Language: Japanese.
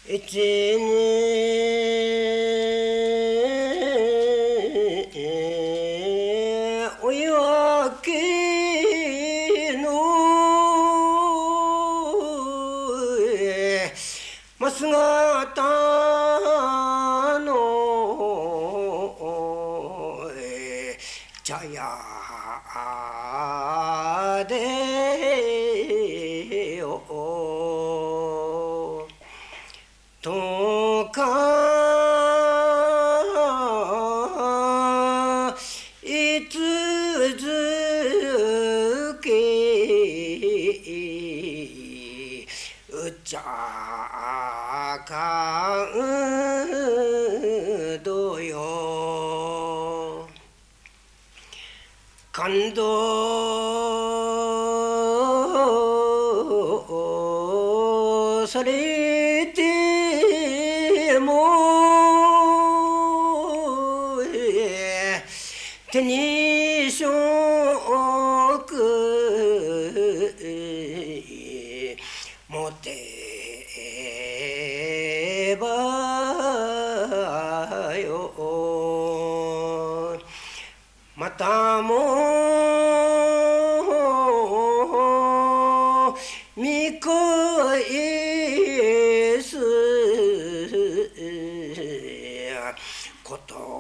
一年お夜明けの真姿の茶屋でよとかいつづけうちゃかんどよ感動されても手に職持てばよまたも見返すこと